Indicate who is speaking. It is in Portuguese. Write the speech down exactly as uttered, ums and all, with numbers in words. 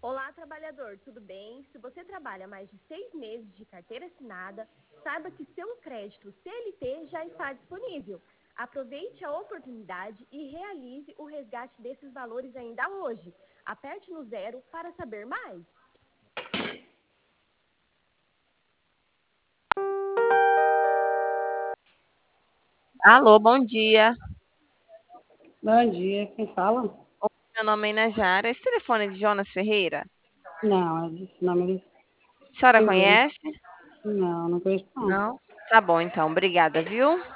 Speaker 1: Olá, trabalhador, tudo bem? Se você trabalha mais de seis meses de carteira assinada, saiba que seu crédito C L T já está disponível. Aproveite a oportunidade e realize o resgate desses valores ainda hoje. Aperte no zero para saber mais.
Speaker 2: Alô, bom dia.
Speaker 3: Bom dia, quem fala?
Speaker 2: Oi, meu nome é Inajara. Esse telefone é de Jonas Ferreira?
Speaker 3: Não, esse nome
Speaker 2: A senhora
Speaker 3: é inglês.
Speaker 2: conhece?
Speaker 3: Não, não conheço não.
Speaker 2: Não? Tá bom, então. Obrigada, viu?